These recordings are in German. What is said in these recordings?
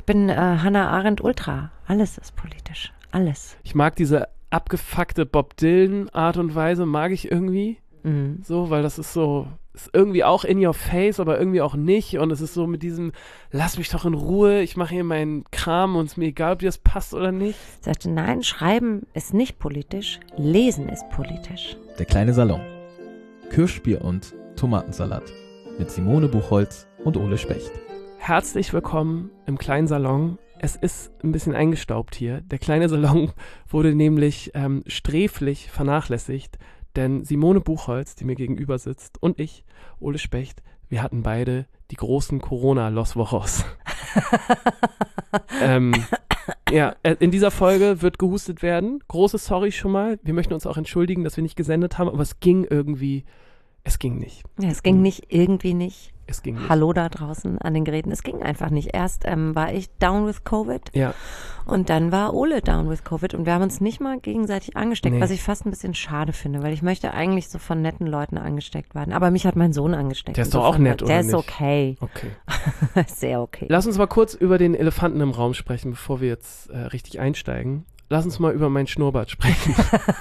bin Hannah Arendt Ultra. Alles ist politisch. Alles. Ich mag diese abgefuckte Bob Dylan Art und Weise, mag ich irgendwie. So, weil das ist so, ist irgendwie auch in your face, aber irgendwie auch nicht. Und es ist so mit diesem, lass mich doch in Ruhe, ich mache hier meinen Kram und es ist mir egal, ob dir das passt oder nicht. Ich sagte, nein, Schreiben ist nicht politisch, Lesen ist politisch. Der kleine Salon. Kirschbier und Tomatensalat. Mit Simone Buchholz und Ole Specht. Herzlich willkommen im kleinen Salon. Es ist ein bisschen eingestaubt hier. Der kleine Salon wurde nämlich sträflich vernachlässigt, denn Simone Buchholz, die mir gegenüber sitzt, und ich, Ole Specht, wir hatten beide die großen Corona-Los Wochos. Ja, in dieser Folge wird gehustet werden. Große Sorry schon mal. Wir möchten uns auch entschuldigen, dass wir nicht gesendet haben, aber es ging irgendwie, es ging nicht. Ja, es ging nicht, irgendwie nicht. Es ging nicht. Hallo da draußen an den Geräten. Es ging einfach nicht. Erst war ich down with Covid Ja. und dann war Ole down with Covid und wir haben uns nicht mal gegenseitig angesteckt, Nee. was ich fast ein bisschen schade finde, weil ich möchte eigentlich so von netten Leuten angesteckt werden. Aber mich hat mein Sohn angesteckt. Der ist doch auch nett, oder Der ist nicht? okay. Okay. Sehr okay. Lass uns mal kurz über den Elefanten im Raum sprechen, bevor wir jetzt richtig einsteigen. Lass uns mal über meinen Schnurrbart sprechen.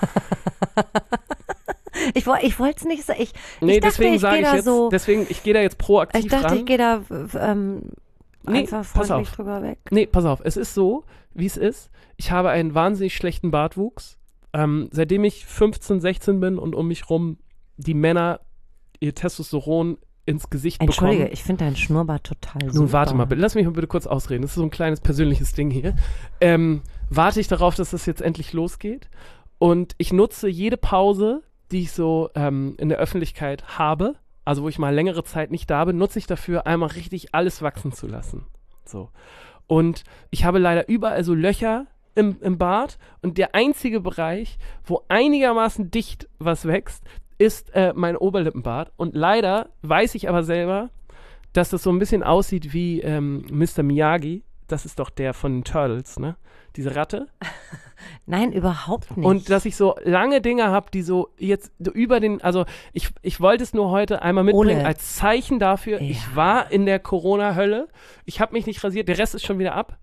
Ich wollte es nicht sagen. Ich Nee, dachte, deswegen sage gehe ich da jetzt, so. deswegen, ich gehe da jetzt proaktiv Ich dachte, ran. ich gehe da Nee, einfach pass freundlich auf. drüber weg. Nee, pass auf, es ist so, wie es ist. Ich habe einen wahnsinnig schlechten Bartwuchs. Seitdem ich 15, 16 bin und um mich rum die Männer ihr Testosteron ins Gesicht Entschuldige, bekommen. ich finde deinen Schnurrbart total super. Nun warte mal, lass mich mal bitte kurz ausreden. Das ist so ein kleines persönliches Ding hier. Warte ich darauf, dass das jetzt endlich losgeht. Und ich nutze jede Pause, die ich so in der Öffentlichkeit habe, also wo ich mal längere Zeit nicht da bin, nutze ich dafür, einmal richtig alles wachsen zu lassen. So. Und ich habe leider überall so Löcher im Bart und der einzige Bereich, wo einigermaßen dicht was wächst, ist mein Oberlippenbart. Und leider weiß ich aber selber, dass das so ein bisschen aussieht wie Mr. Miyagi. Das ist doch der von den Turtles, ne? Diese Ratte. Nein, überhaupt nicht. Und dass ich so lange Dinge habe, die so jetzt so über den, also ich wollte es nur heute einmal mitbringen Ole. als Zeichen dafür, Ja. ich war in der Corona-Hölle, ich habe mich nicht rasiert, der Rest ist schon wieder ab.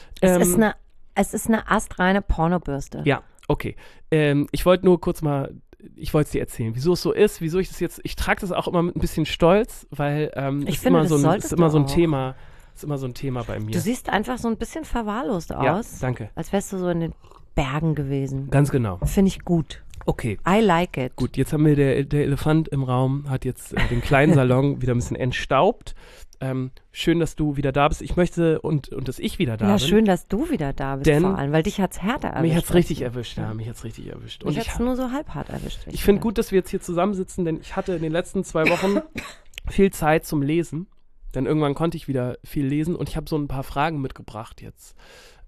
Es ist eine astreine Pornobürste. Ja, okay. Ich wollte nur kurz mal, ich wollte es dir erzählen, wieso es so ist, wieso ich das jetzt, ich trage das auch immer mit ein bisschen Stolz, weil Ich ist finde, immer das so ein, solltest ist immer du so ein auch. Thema, ist immer so ein Thema bei mir. Du siehst einfach so ein bisschen verwahrlost Ja, aus. danke. Als wärst du so in den Bergen gewesen. Ganz genau. Finde ich gut. Okay. I like it. Gut, jetzt haben wir der Elefant im Raum, hat jetzt den kleinen Salon wieder ein bisschen entstaubt. Schön, dass du wieder da bist. Ich möchte und dass ich wieder da Ja, bin. schön, dass du wieder da bist Denn vor allem, weil dich hat's härter erwischt. Mich hat's richtig als erwischt, ja, mich hat's richtig erwischt. Mich Und hat's nur so halb hart erwischt. ich finde gut, dass wir jetzt hier zusammensitzen, denn ich hatte in den letzten 2 Wochen viel Zeit zum Lesen. Denn irgendwann konnte ich wieder viel lesen und ich habe so ein paar Fragen mitgebracht jetzt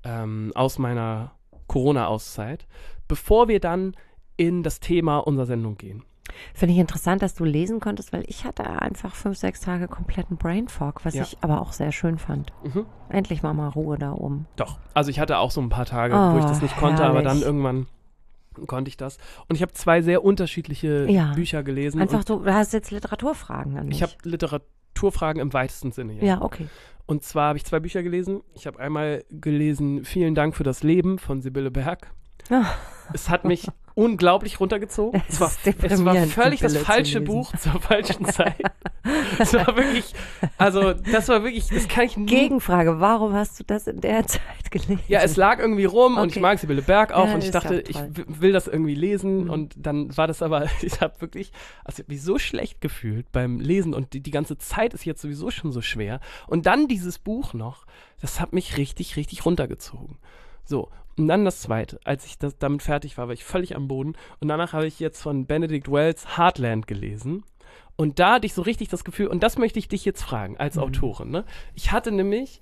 aus meiner Corona-Auszeit, bevor wir dann in das Thema unserer Sendung gehen. Finde ich interessant, dass du lesen konntest, weil ich hatte einfach 5, 6 Tage kompletten Brain Fog, was Ja. ich aber auch sehr schön fand. Mhm. Endlich war mal Ruhe da oben. Doch, also ich hatte auch so ein paar Tage, wo ich das nicht konnte, aber dann herrlich. irgendwann konnte ich das. Und ich habe 2 sehr unterschiedliche Ja. Bücher gelesen. Einfach und du hast jetzt Literaturfragen an mich. ich habe Literaturfragen im weitesten Sinne. Ja, okay. Und zwar habe ich 2 Bücher gelesen. Ich habe einmal gelesen Vielen Dank für das Leben von Sibylle Berg. Ah. Es hat mich unglaublich runtergezogen. Es Es war ist deprimierend, völlig das Sibylle zu falsche lesen. Buch zur falschen Zeit. Es war wirklich, also das war wirklich, das kann ich nie. Gegenfrage, warum hast du das in der Zeit gelesen? Ja, es lag irgendwie rum und ich Okay. mag Sibylle Berg auch Ja, und ich ist ja dachte, auch ich toll. will das irgendwie lesen und dann war das aber, ich habe wirklich, also ich habe mich so schlecht gefühlt beim Lesen und die ganze Zeit ist jetzt sowieso schon so schwer und dann dieses Buch noch, das hat mich richtig, richtig runtergezogen. So, und dann das Zweite, als ich damit fertig war ich völlig am Boden und danach habe ich jetzt von Benedict Wells Heartland gelesen. Und da hatte ich so richtig das Gefühl, und das möchte ich dich jetzt fragen, als Autorin, ne? Ich hatte nämlich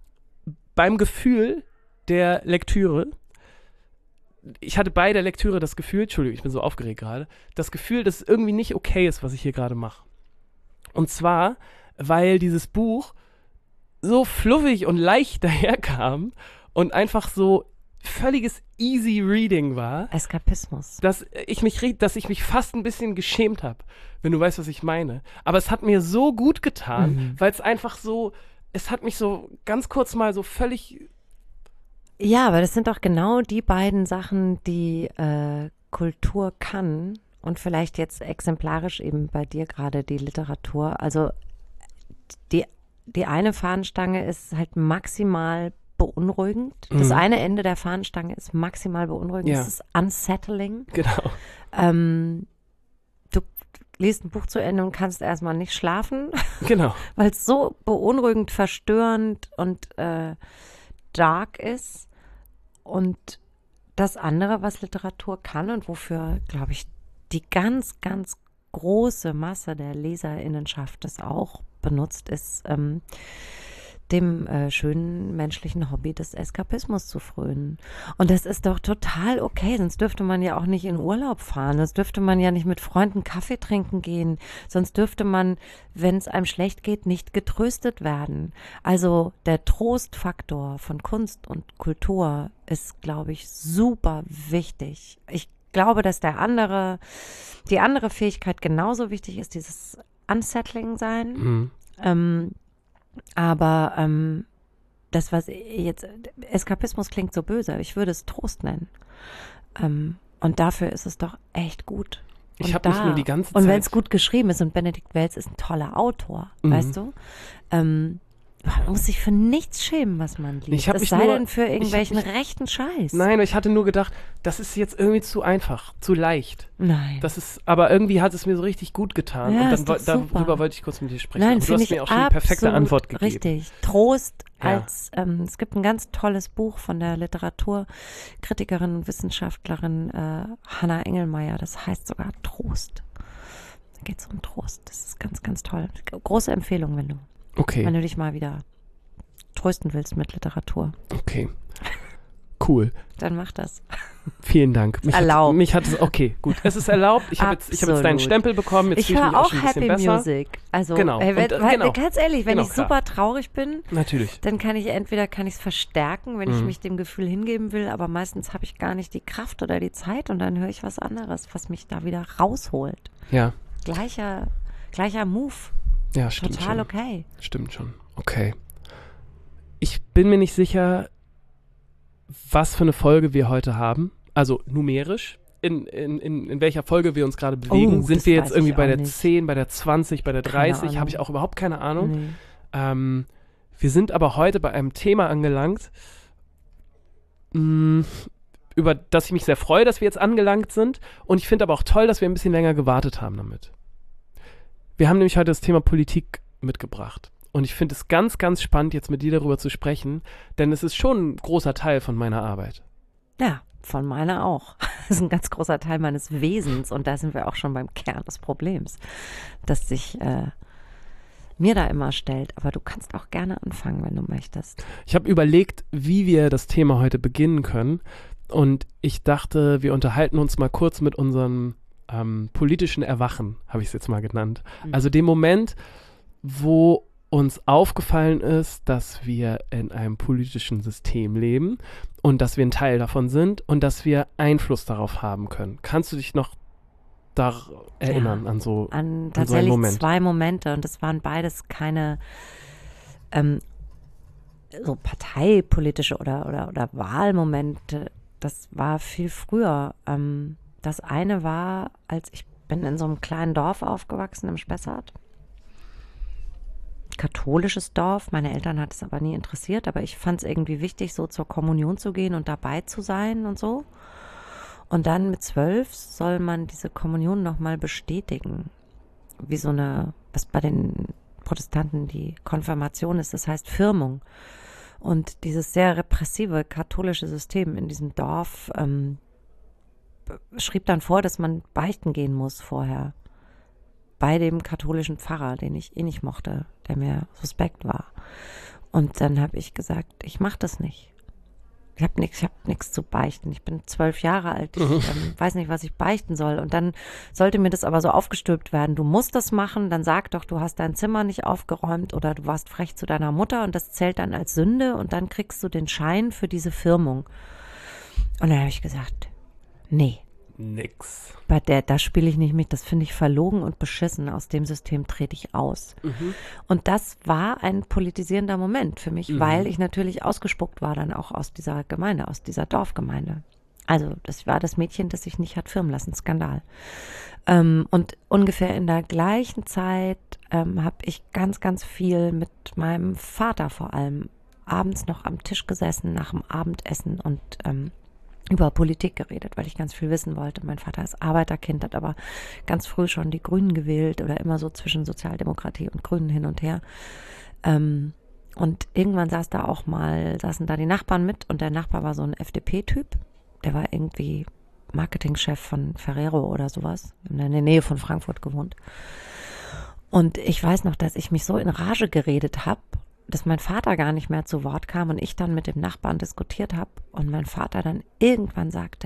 beim Gefühl der Lektüre, ich hatte bei der Lektüre das Gefühl, Entschuldigung, ich bin so aufgeregt gerade, das Gefühl, dass es irgendwie nicht okay ist, was ich hier gerade mache. Und zwar, weil dieses Buch so fluffig und leicht daherkam und einfach so völliges easy reading war, Eskapismus. dass ich mich fast ein bisschen geschämt habe, wenn du weißt, was ich meine. Aber es hat mir so gut getan, weil es einfach so, es hat mich so ganz kurz mal so völlig. Ja, aber das sind doch genau die beiden Sachen, die Kultur kann und vielleicht jetzt exemplarisch eben bei dir gerade die Literatur. Also die eine Fahnenstange ist halt maximal beunruhigend. Das eine Ende der Fahnenstange ist maximal beunruhigend. Ja. Das ist unsettling. Genau. Du liest ein Buch zu Ende und kannst erstmal nicht schlafen, Genau. weil es so beunruhigend, verstörend und dark ist. Und das andere, was Literatur kann und wofür, glaube ich, die ganz, ganz große Masse der LeserInnenschaft das auch benutzt, ist dem schönen menschlichen Hobby des Eskapismus zu frönen. Und das ist doch total okay, sonst dürfte man ja auch nicht in Urlaub fahren, sonst dürfte man ja nicht mit Freunden Kaffee trinken gehen, sonst dürfte man, wenn es einem schlecht geht, nicht getröstet werden. Also der Trostfaktor von Kunst und Kultur ist, glaube ich, super wichtig. Ich glaube, dass die andere Fähigkeit genauso wichtig ist, dieses Unsettling sein. Aber das, was jetzt, Eskapismus klingt so böse, aber ich würde es Trost nennen. Und dafür ist es doch echt gut. Ich habe mich nur die ganze Zeit. Und wenn es gut geschrieben ist, und Benedikt Welz ist ein toller Autor, weißt du? Man muss sich für nichts schämen, was man liest. Es sei denn für irgendwelchen rechten Scheiß. Nein, ich hatte nur gedacht, das ist jetzt irgendwie zu einfach, zu leicht. Nein. Aber irgendwie hat es mir so richtig gut getan. Ja, und dann darüber wollte ich kurz mit dir sprechen. Nein, du hast mir auch schon die perfekte Antwort gegeben. Richtig. Trost als, es gibt ein ganz tolles Buch von der Literaturkritikerin und Wissenschaftlerin Hannah Engelmeier, das heißt sogar Trost. Da geht es um Trost. Das ist ganz, ganz toll. Große Empfehlung, wenn du dich mal wieder trösten willst mit Literatur. Okay. Cool. Dann mach das. Vielen Dank. Erlaubt. Mich hat es, okay, gut. Es ist erlaubt. Ich habe jetzt deinen Stempel bekommen. Jetzt ich höre auch Happy besser. Music. Also, genau. Ganz ehrlich, wenn ich super traurig bin, natürlich, dann kann ich es verstärken, wenn ich mich dem Gefühl hingeben will, aber meistens habe ich gar nicht die Kraft oder die Zeit und dann höre ich was anderes, was mich da wieder rausholt. Ja. Gleicher Move. Ja, stimmt Total schon. okay. Stimmt schon. Okay. Ich bin mir nicht sicher, was für eine Folge wir heute haben. Also numerisch. In welcher Folge wir uns gerade bewegen. Sind wir jetzt irgendwie bei der 10, bei der 20, bei der 30? Habe ich auch überhaupt keine Ahnung. Nee. Wir sind aber heute bei einem Thema angelangt, über das ich mich sehr freue, dass wir jetzt angelangt sind. Und ich finde aber auch toll, dass wir ein bisschen länger gewartet haben damit. Wir haben nämlich heute das Thema Politik mitgebracht. Und ich finde es ganz, ganz spannend, jetzt mit dir darüber zu sprechen, denn es ist schon ein großer Teil von meiner Arbeit. Ja, von meiner auch. Das ist ein ganz großer Teil meines Wesens und da sind wir auch schon beim Kern des Problems, das sich mir da immer stellt. Aber du kannst auch gerne anfangen, wenn du möchtest. Ich habe überlegt, wie wir das Thema heute beginnen können und ich dachte, wir unterhalten uns mal kurz mit unserem politischen Erwachen, habe ich es jetzt mal genannt. Also dem Moment, wo uns aufgefallen ist, dass wir in einem politischen System leben und dass wir ein Teil davon sind und dass wir Einfluss darauf haben können. Kannst du dich noch da erinnern an so einen Moment? 2 Momente und das waren beides keine so parteipolitische oder Wahlmomente. Das war viel früher. Das eine war, als ich bin in so einem kleinen Dorf aufgewachsen im Spessart. Katholisches Dorf. Meine Eltern hat es aber nie interessiert, aber ich fand es irgendwie wichtig, so zur Kommunion zu gehen und dabei zu sein und so. Und dann mit 12 soll man diese Kommunion nochmal bestätigen. Wie so eine, was bei den Protestanten die Konfirmation ist, das heißt Firmung. Und dieses sehr repressive katholische System in diesem Dorf schrieb dann vor, dass man beichten gehen muss vorher. Bei dem katholischen Pfarrer, den ich eh nicht mochte, der mir suspekt war. Und dann habe ich gesagt, ich mache das nicht. Ich habe nichts zu beichten. Ich bin 12 Jahre alt. Ich weiß nicht, was ich beichten soll. Und dann sollte mir das aber so aufgestülpt werden. Du musst das machen. Dann sag doch, du hast dein Zimmer nicht aufgeräumt oder du warst frech zu deiner Mutter und das zählt dann als Sünde und dann kriegst du den Schein für diese Firmung. Und dann habe ich gesagt, nee. Nix. Da spiele ich nicht mit, das finde ich verlogen und beschissen, aus dem System trete ich aus. Und das war ein politisierender Moment für mich, weil ich natürlich ausgespuckt war dann auch aus dieser Gemeinde, aus dieser Dorfgemeinde. Also das war das Mädchen, das sich nicht hat firmen lassen, Skandal. Und ungefähr in der gleichen Zeit habe ich ganz, ganz viel mit meinem Vater vor allem abends noch am Tisch gesessen nach dem Abendessen und über Politik geredet, weil ich ganz viel wissen wollte. Mein Vater ist Arbeiterkind, hat aber ganz früh schon die Grünen gewählt oder immer so zwischen Sozialdemokratie und Grünen hin und her. Und irgendwann saßen da die Nachbarn mit und der Nachbar war so ein FDP-Typ. Der war irgendwie Marketingchef von Ferrero oder sowas, in der Nähe von Frankfurt gewohnt. Und ich weiß noch, dass ich mich so in Rage geredet habe, dass mein Vater gar nicht mehr zu Wort kam und ich dann mit dem Nachbarn diskutiert habe und mein Vater dann irgendwann sagte,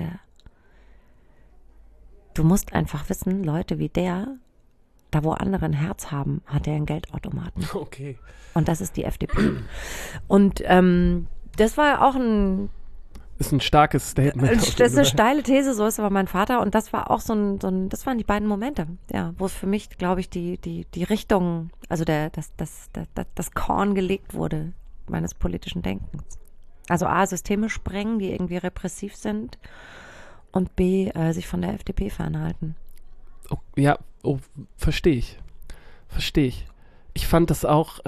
du musst einfach wissen, Leute wie der, da wo andere ein Herz haben, hat er einen Geldautomaten. Okay. Und das ist die FDP. Und das war auch Ist ein starkes Statement. das ist eine steile These, so ist aber mein Vater. Und das war auch das waren die beiden Momente, ja, wo es für mich, glaube ich, die Richtung, also das Korn gelegt wurde meines politischen Denkens. Also A, Systeme sprengen, die irgendwie repressiv sind und B, sich von der FDP fernhalten. Oh, ja, verstehe ich. Ich fand das auch,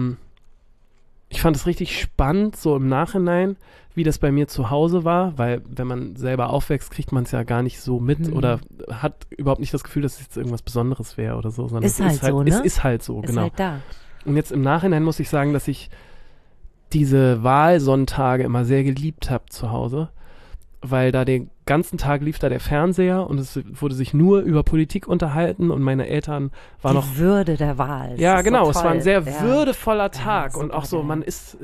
ich fand es richtig spannend, so im Nachhinein, wie das bei mir zu Hause war, weil wenn man selber aufwächst, kriegt man es ja gar nicht so mit oder hat überhaupt nicht das Gefühl, dass es jetzt irgendwas Besonderes wäre oder so, sondern Ist halt so, ne? Es ist halt so, Ist genau. halt da. Und jetzt im Nachhinein muss ich sagen, dass ich diese Wahlsonntage immer sehr geliebt habe zu Hause, weil da den ganzen Tag lief da der Fernseher und es wurde sich nur über Politik unterhalten und meine Eltern waren noch... Die Würde der Wahl. Ja, genau, so es war ein sehr ja. würdevoller Tag Ja, und auch so, geil. man ist...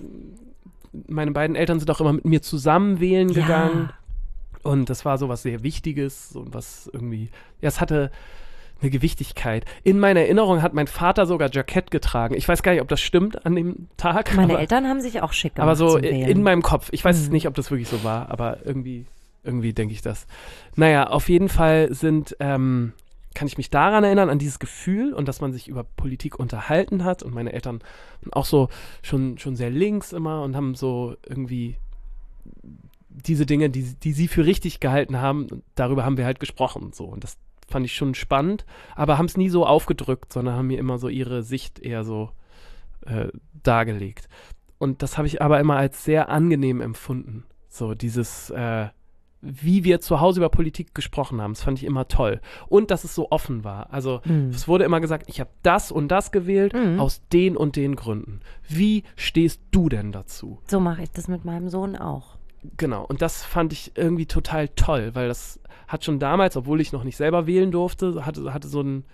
meine beiden Eltern sind auch immer mit mir zusammen wählen gegangen und das war so was sehr Wichtiges und was irgendwie... Ja, es hatte eine Gewichtigkeit. In meiner Erinnerung hat mein Vater sogar Jackett getragen. Ich weiß gar nicht, ob das stimmt an dem Tag. Meine Eltern haben sich auch schick gemacht. Aber so zum Wählen. in meinem Kopf. Ich weiß nicht, ob das wirklich so war, aber irgendwie denke ich das. Naja, auf jeden Fall kann ich mich daran erinnern, an dieses Gefühl und dass man sich über Politik unterhalten hat und meine Eltern waren auch so schon sehr links immer und haben so irgendwie diese Dinge, die sie für richtig gehalten haben, darüber haben wir halt gesprochen und so und das fand ich schon spannend, aber haben es nie so aufgedrückt, sondern haben mir immer so ihre Sicht eher so dargelegt. Und das habe ich aber immer als sehr angenehm empfunden. So dieses, wie wir zu Hause über Politik gesprochen haben, das fand ich immer toll. Und dass es so offen war. Also es wurde immer gesagt, ich habe das und das gewählt aus den und den Gründen. Wie stehst du denn dazu? So mache ich das mit meinem Sohn auch. Genau, und das fand ich irgendwie total toll, weil das hat schon damals, obwohl ich noch nicht selber wählen durfte, hatte so ein,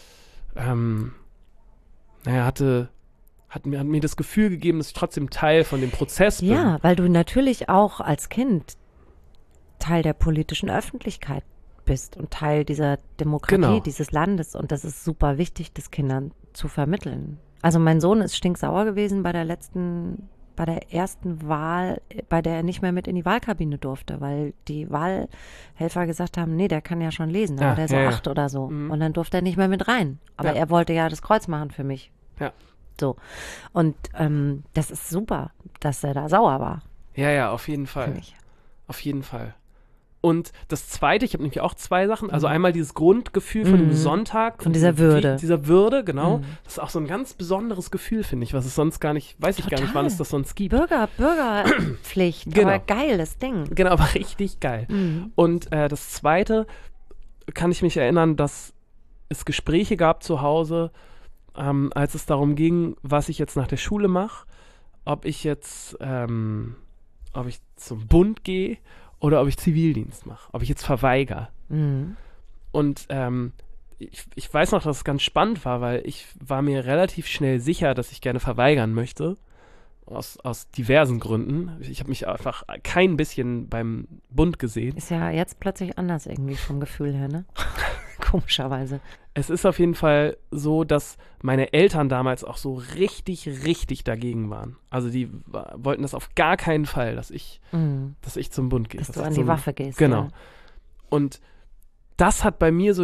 hat mir das Gefühl gegeben, dass ich trotzdem Teil von dem Prozess bin. Ja, weil du natürlich auch als Kind Teil der politischen Öffentlichkeit bist und Teil dieser Demokratie, dieses Landes. Und das ist super wichtig, das Kindern zu vermitteln. Also mein Sohn ist stinksauer gewesen bei der ersten Wahl, bei der er nicht mehr mit in die Wahlkabine durfte, weil die Wahlhelfer gesagt haben, nee, der kann ja schon lesen, aber der ist so 8 oder so. Und dann durfte er nicht mehr mit rein. Aber er wollte ja das Kreuz machen für mich. Ja. So. Und das ist super, dass er da sauer war. Ja, auf jeden Fall. Finde ich. Auf jeden Fall. Und das Zweite, ich habe nämlich auch 2 Sachen. Also einmal dieses Grundgefühl von dem Sonntag. Von dieser Würde. Dieser Würde, genau. Das ist auch so ein ganz besonderes Gefühl, finde ich, was es sonst gar nicht, weiß ich gar nicht, wann es das sonst gibt. Bürgerpflicht, Genau. aber geiles Ding. Genau, aber richtig geil. Und das Zweite, kann ich mich erinnern, dass es Gespräche gab zu Hause, als es darum ging, was ich jetzt nach der Schule mache, ob ich zum Bund gehe oder ob ich Zivildienst mache, ob ich jetzt verweigere. Und ich weiß noch, dass es ganz spannend war, weil ich war mir relativ schnell sicher, dass ich gerne verweigern möchte, aus diversen Gründen. Ich habe mich einfach kein bisschen beim Bund gesehen. Ist ja jetzt plötzlich anders irgendwie vom Gefühl her, ne? Komischerweise. Es ist auf jeden Fall so, dass meine Eltern damals auch so richtig, richtig dagegen waren. Also die wollten das auf gar keinen Fall, dass ich zum Bund gehe. Dass du an die Waffe gehst. Genau. Ja. Und das hat bei mir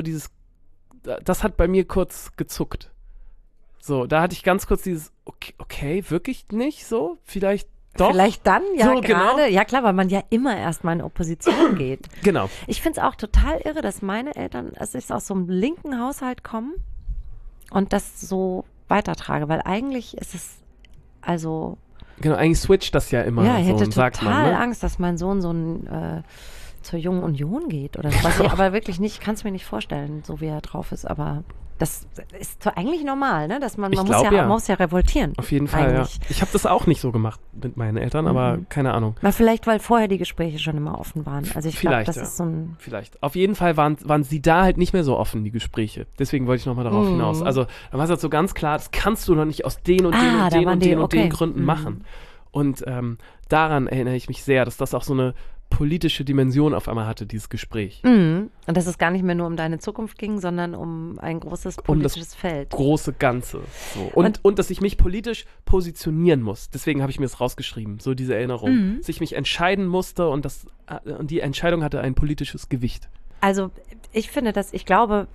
kurz gezuckt. So, da hatte ich ganz kurz dieses, okay, wirklich nicht so? Vielleicht doch? Vielleicht dann, ja, so, gerade. genau. Ja, klar, weil man ja immer erstmal in Opposition geht. Genau. Ich finde es auch total irre, dass meine Eltern, also ich aus so einem linken Haushalt kommen und das so weitertrage, weil eigentlich ist es, also Genau, eigentlich switcht das ja immer, ja, ich hätte sagt man. total Ne? Angst, dass mein Sohn so ein zur Jungen Union geht oder so. Was ich aber wirklich nicht, kann es mir nicht vorstellen, so wie er drauf ist, aber das ist so eigentlich normal, ne? Dass man muss ja revoltieren. Auf jeden Fall, eigentlich. ja. Ich habe das auch nicht so gemacht mit meinen Eltern, aber keine Ahnung. Na, vielleicht, weil vorher die Gespräche schon immer offen waren. Also ich glaube, das ist so ein... Vielleicht. Auf jeden Fall waren sie da halt nicht mehr so offen, die Gespräche. Deswegen wollte ich nochmal darauf hinaus. Also da war es halt so ganz klar, das kannst du doch nicht aus den und den Gründen machen. Und daran erinnere ich mich sehr, dass das auch so eine politische Dimension auf einmal hatte, dieses Gespräch. Und dass es gar nicht mehr nur um deine Zukunft ging, sondern um ein großes politisches Feld. Große Ganze. So. Und dass ich mich politisch positionieren muss. Deswegen habe ich mir das rausgeschrieben, so diese Erinnerung. Dass ich mich entscheiden musste und die Entscheidung hatte ein politisches Gewicht. Also ich finde ich glaube,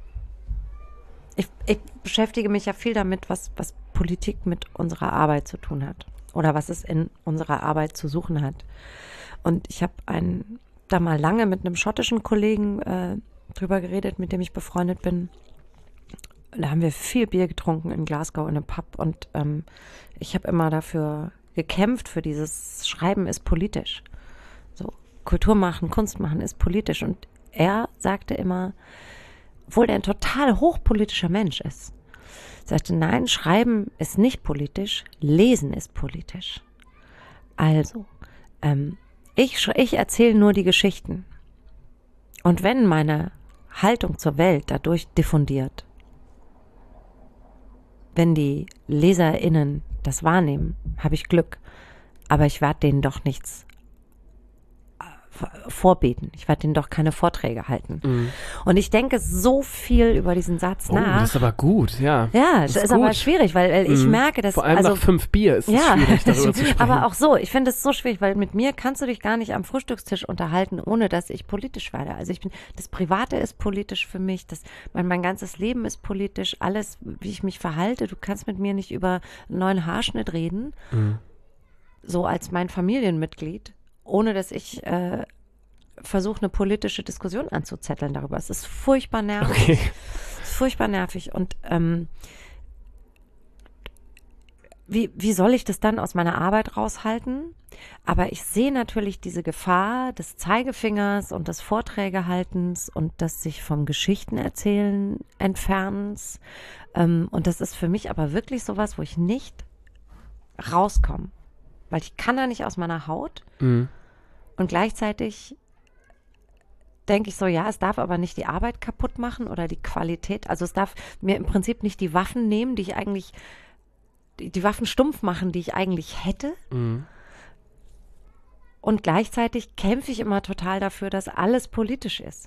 ich beschäftige mich ja viel damit, was Politik mit unserer Arbeit zu tun hat. Oder was es in unserer Arbeit zu suchen hat. Und ich habe da mal lange mit einem schottischen Kollegen drüber geredet, mit dem ich befreundet bin. Da haben wir viel Bier getrunken in Glasgow in einem Pub und ich habe immer dafür gekämpft, für dieses Schreiben ist politisch. So, Kultur machen, Kunst machen ist politisch. Und er sagte immer, obwohl er ein total hochpolitischer Mensch ist, sagte, nein, Schreiben ist nicht politisch, Lesen ist politisch. Also, ich erzähle nur die Geschichten. Und wenn meine Haltung zur Welt dadurch diffundiert, wenn die LeserInnen das wahrnehmen, habe ich Glück. Aber ich werde denen doch nichts vorbeten. Ich werde denen doch keine Vorträge halten. Und ich denke so viel über diesen Satz nach. Das ist aber gut, ja. Ja, das ist aber schwierig, weil ich merke, dass... Vor allem nach 5 Bier ist es schwierig, darüber zu sprechen. Aber auch so, ich finde es so schwierig, weil mit mir kannst du dich gar nicht am Frühstückstisch unterhalten, ohne dass ich politisch werde. Also das Private ist politisch für mich, mein ganzes Leben ist politisch, alles, wie ich mich verhalte. Du kannst mit mir nicht über einen neuen Haarschnitt reden, so als mein Familienmitglied, ohne dass ich versuche, eine politische Diskussion anzuzetteln darüber. Es ist furchtbar nervig. Okay. Es ist furchtbar nervig. Und wie soll ich das dann aus meiner Arbeit raushalten? Aber ich sehe natürlich diese Gefahr des Zeigefingers und des Vorträgehaltens und des sich vom Geschichtenerzählen Entfernens. Und das ist für mich aber wirklich sowas, wo ich nicht rauskomme. Weil ich kann da nicht aus meiner Haut. Und gleichzeitig denke ich so, ja, es darf aber nicht die Arbeit kaputt machen oder die Qualität. Also es darf mir im Prinzip nicht die Waffen nehmen, die Waffen stumpf machen, die ich eigentlich hätte. Und gleichzeitig kämpfe ich immer total dafür, dass alles politisch ist.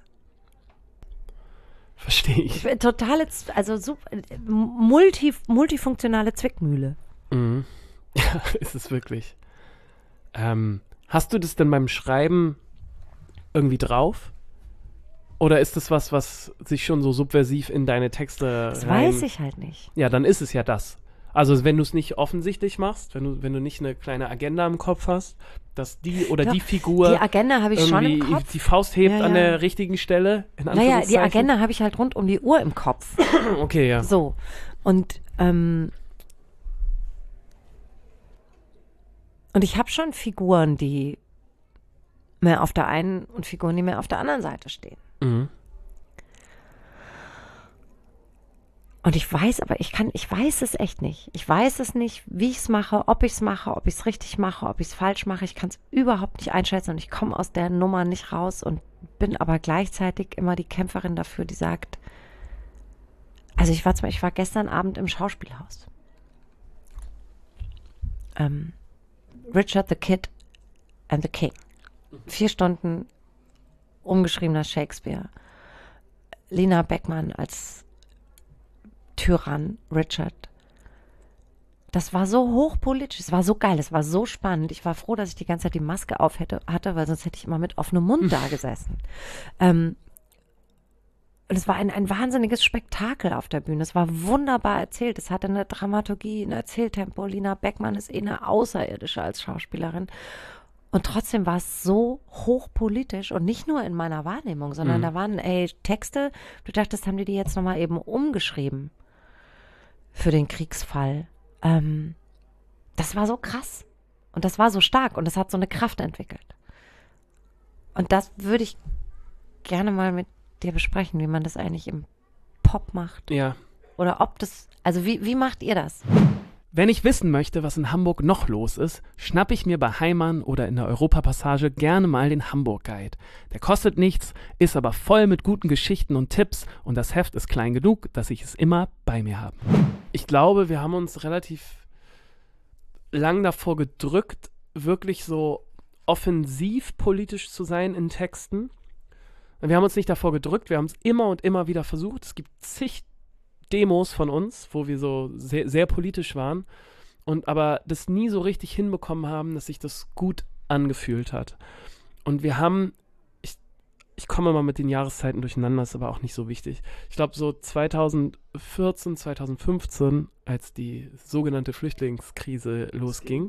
Verstehe ich. Ich bin totale, also multifunktionale Zwickmühle. Ja, ist es wirklich. Hast du das denn beim Schreiben irgendwie drauf? Oder ist das was sich schon so subversiv in deine Texte Das weiß ich halt nicht. Ja, dann ist es ja das. Also wenn du es nicht offensichtlich machst, wenn du nicht eine kleine Agenda im Kopf hast, dass die Figur die Agenda habe ich schon im Kopf. Die Faust hebt an der richtigen Stelle, in Naja, die Agenda habe ich halt rund um die Uhr im Kopf. Okay, ja. So. Und ich habe schon Figuren, die mehr auf der einen und Figuren, die mehr auf der anderen Seite stehen. Und ich weiß, aber ich weiß es echt nicht. Ich weiß es nicht, wie ich es mache, ob ich es richtig mache, ob ich es falsch mache. Ich kann es überhaupt nicht einschätzen und ich komme aus der Nummer nicht raus und bin aber gleichzeitig immer die Kämpferin dafür, die sagt, also ich war gestern Abend im Schauspielhaus. Richard the Kid and the King. 4 Stunden umgeschriebener Shakespeare. Lena Beckmann als Tyrann Richard. das war so hochpolitisch, es war so geil, es war so spannend. Ich war froh, dass ich die ganze Zeit die Maske auf hatte, weil sonst hätte ich immer mit offenem Mund da gesessen. Und es war ein wahnsinniges Spektakel auf der Bühne. Es war wunderbar erzählt. Es hatte eine Dramaturgie, ein Erzähltempo. Lina Beckmann ist eine Außerirdische als Schauspielerin. Und trotzdem war es so hochpolitisch und nicht nur in meiner Wahrnehmung, sondern da waren Texte, du dachtest, haben die jetzt nochmal eben umgeschrieben für den Kriegsfall. Das war so krass und das war so stark und das hat so eine Kraft entwickelt. Und das würde ich gerne mal mit dir besprechen, wie man das eigentlich im Pop macht. Ja. Oder ob das, also wie macht ihr das? Wenn ich wissen möchte, was in Hamburg noch los ist, schnappe ich mir bei Heimann oder in der Europapassage gerne mal den Hamburg-Guide. Der kostet nichts, ist aber voll mit guten Geschichten und Tipps und das Heft ist klein genug, dass ich es immer bei mir habe. Ich glaube, wir haben uns relativ lang davor gedrückt, wirklich so offensiv politisch zu sein in Texten. Wir haben uns nicht davor gedrückt, wir haben es immer und immer wieder versucht. Es gibt zig Demos von uns, wo wir so sehr, sehr politisch waren und aber das nie so richtig hinbekommen haben, dass sich das gut angefühlt hat. Und wir haben, ich komme immer mit den Jahreszeiten durcheinander, ist aber auch nicht so wichtig. Ich glaube so 2014, 2015, als die sogenannte Flüchtlingskrise losging,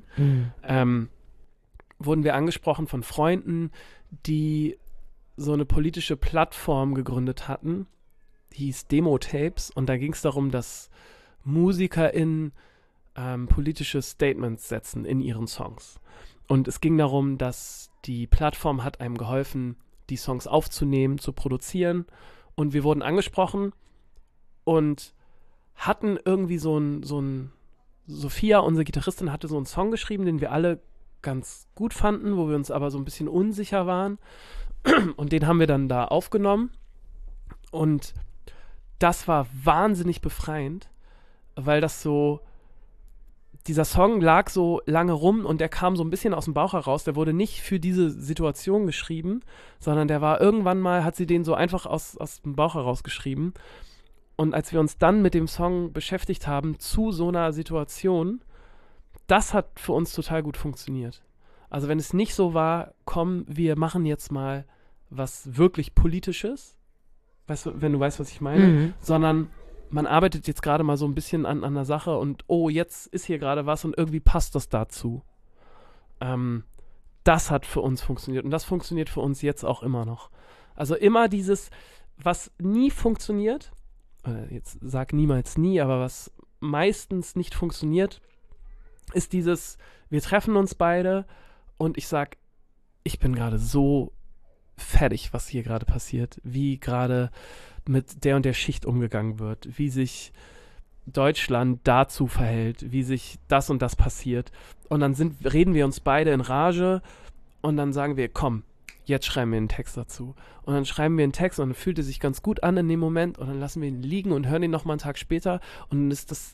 wurden wir angesprochen von Freunden, die so eine politische Plattform gegründet hatten, hieß Demo-Tapes und da ging es darum, dass MusikerInnen politische Statements setzen in ihren Songs. Und es ging darum, dass die Plattform hat einem geholfen, die Songs aufzunehmen, zu produzieren und wir wurden angesprochen und hatten irgendwie Sophia, unsere Gitarristin, hatte so einen Song geschrieben, den wir alle ganz gut fanden, wo wir uns aber so ein bisschen unsicher waren und den haben wir dann da aufgenommen und das war wahnsinnig befreiend, weil das so, dieser Song lag so lange rum und der kam so ein bisschen aus dem Bauch heraus, der wurde nicht für diese Situation geschrieben, sondern der war irgendwann mal, hat sie den so einfach aus dem Bauch heraus geschrieben und als wir uns dann mit dem Song beschäftigt haben zu so einer Situation, das hat für uns total gut funktioniert. Also wenn es nicht so war, komm, wir machen jetzt mal was wirklich Politisches, weißt du, wenn du weißt, was ich meine, sondern man arbeitet jetzt gerade mal so ein bisschen an der Sache und oh, jetzt ist hier gerade was und irgendwie passt das dazu. Das hat für uns funktioniert und das funktioniert für uns jetzt auch immer noch. Also immer dieses, was nie funktioniert, jetzt sag niemals nie, aber was meistens nicht funktioniert, ist dieses, wir treffen uns beide und ich sag, ich bin gerade so fertig, was hier gerade passiert, wie gerade mit der und der Schicht umgegangen wird, wie sich Deutschland dazu verhält, wie sich das und das passiert. Und dann reden wir uns beide in Rage und dann sagen wir, komm, jetzt schreiben wir einen Text dazu. Und dann schreiben wir einen Text und dann fühlt er sich ganz gut an in dem Moment und dann lassen wir ihn liegen und hören ihn nochmal einen Tag später und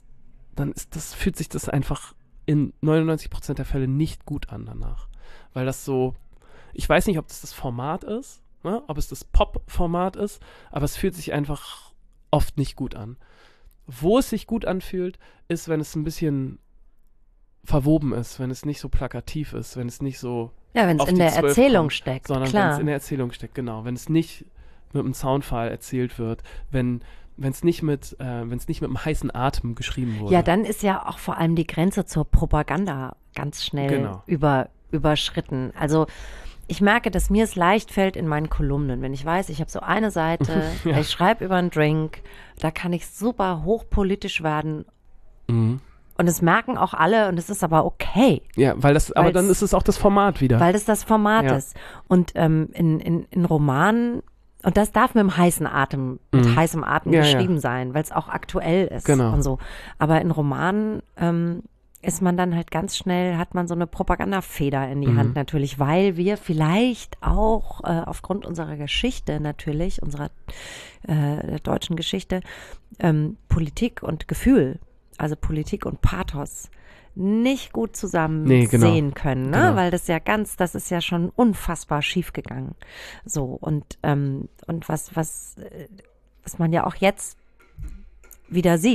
fühlt sich das einfach in 99% der Fälle nicht gut an danach. Weil das so, ich weiß nicht, ob das Format ist, ne? Ob es das Pop-Format ist, aber es fühlt sich einfach oft nicht gut an. Wo es sich gut anfühlt, ist, wenn es ein bisschen verwoben ist, wenn es nicht so plakativ ist, wenn es nicht so wenn es in der Erzählung kommt, steckt, sondern klar. wenn es in der Erzählung steckt, genau. Wenn es nicht mit einem Soundfile erzählt wird, wenn es nicht mit einem heißen Atem geschrieben wurde. Ja, dann ist ja auch vor allem die Grenze zur Propaganda ganz schnell überschritten. Also ich merke, dass mir es leicht fällt in meinen Kolumnen, wenn ich weiß, ich habe so eine Seite, ich schreibe über einen Drink, da kann ich super hochpolitisch werden. Und es merken auch alle und es ist aber okay. Ja, aber dann ist es auch das Format wieder. Weil das Format ist. Und in Romanen, und das darf mit heißem Atem geschrieben sein, weil es auch aktuell ist und so. Aber in Romanen ist man dann halt ganz schnell, hat man so eine Propagandafeder in die Hand natürlich, weil wir vielleicht auch aufgrund unserer Geschichte natürlich, unserer der deutschen Geschichte, Politik und Gefühl, also Politik und Pathos nicht gut zusammen sehen können, ne? Genau. Weil das ist ja schon unfassbar schief gegangen. So, und was man ja auch jetzt wieder sieht,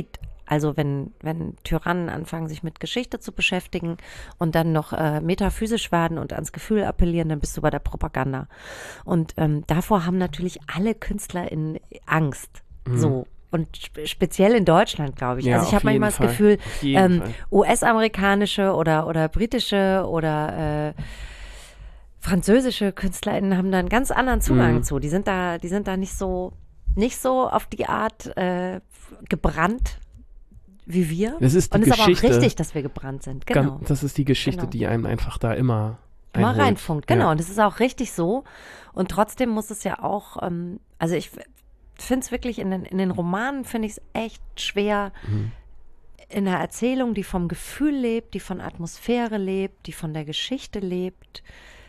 Also wenn Tyrannen anfangen, sich mit Geschichte zu beschäftigen und dann noch metaphysisch werden und ans Gefühl appellieren, dann bist du bei der Propaganda. Und davor haben natürlich alle KünstlerInnen Angst. So. Und speziell in Deutschland, glaube ich. Ja, also ich habe manchmal das Gefühl, Fall. US-amerikanische oder britische oder französische KünstlerInnen haben da einen ganz anderen Zugang zu. Die sind da nicht so auf die Art gebrannt wie wir. Das ist die und es ist aber auch Geschichte. richtig, dass wir gebrannt sind. Genau. Das ist die Geschichte, die einem einfach da immer einholt. Reinfunkt. Genau. Ja. Und das ist auch richtig so. Und trotzdem muss es ja auch, also ich finde es wirklich in den Romanen, finde ich es echt schwer, in einer Erzählung, die vom Gefühl lebt, die von Atmosphäre lebt, die von der Geschichte lebt,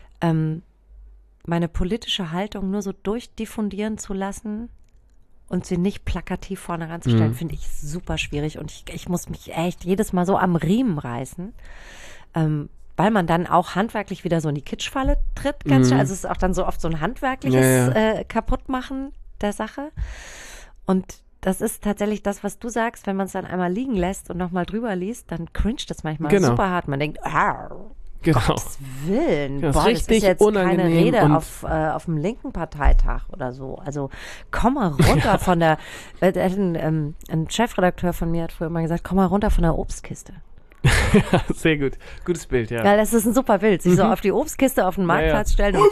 meine politische Haltung nur so durchdiffundieren zu lassen und sie nicht plakativ vorne ranzustellen, finde ich super schwierig. Und ich muss mich echt jedes Mal so am Riemen reißen, weil man dann auch handwerklich wieder so in die Kitschfalle tritt. Ganz schnell. Also es ist auch dann so oft so ein handwerkliches Kaputtmachen der Sache. Und das ist tatsächlich das, was du sagst, wenn man es dann einmal liegen lässt und nochmal drüber liest, dann cringet das manchmal super hart. Man denkt, Gottes Willen, das boah, das richtig ist jetzt keine unangenehm Rede auf dem linken Parteitag oder so. Also komm mal runter von der, ein Chefredakteur von mir hat früher immer gesagt, komm mal runter von der Obstkiste. Sehr gut. Gutes Bild, ja. Ja, das ist ein super Bild. Sich so auf die Obstkiste auf den Marktplatz stellen und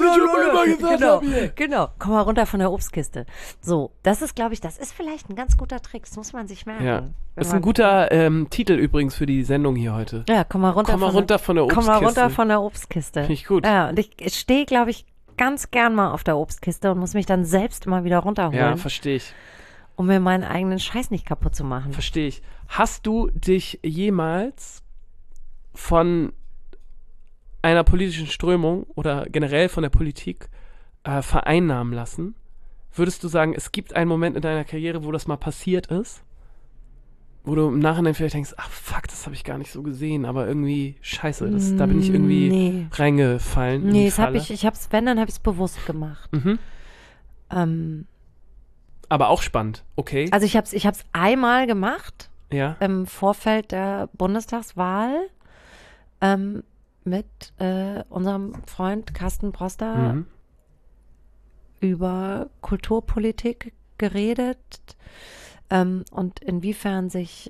genau, komm mal runter von der Obstkiste. So, das ist, glaube ich, das ist vielleicht ein ganz guter Trick. Das muss man sich merken. Ja. Das ist ein guter Titel übrigens für die Sendung hier heute. Ja, komm mal runter von der Obstkiste. Komm mal runter von der Obstkiste. Finde ich gut. Ja, und ich stehe, glaube ich, ganz gern mal auf der Obstkiste und muss mich dann selbst immer wieder runterholen. Ja, verstehe ich. Um mir meinen eigenen Scheiß nicht kaputt zu machen. Verstehe ich. Hast du dich jemals von einer politischen Strömung oder generell von der Politik vereinnahmen lassen? Würdest du sagen, es gibt einen Moment in deiner Karriere, wo das mal passiert ist? Wo du im Nachhinein vielleicht denkst, ach fuck, das habe ich gar nicht so gesehen, aber irgendwie scheiße, da bin ich irgendwie reingefallen. Nee, das habe wenn, dann habe ich es bewusst gemacht. Aber auch spannend, okay. Also ich hab's einmal gemacht, ja. Im Vorfeld der Bundestagswahl mit unserem Freund Carsten Broster über Kulturpolitik geredet und inwiefern sich,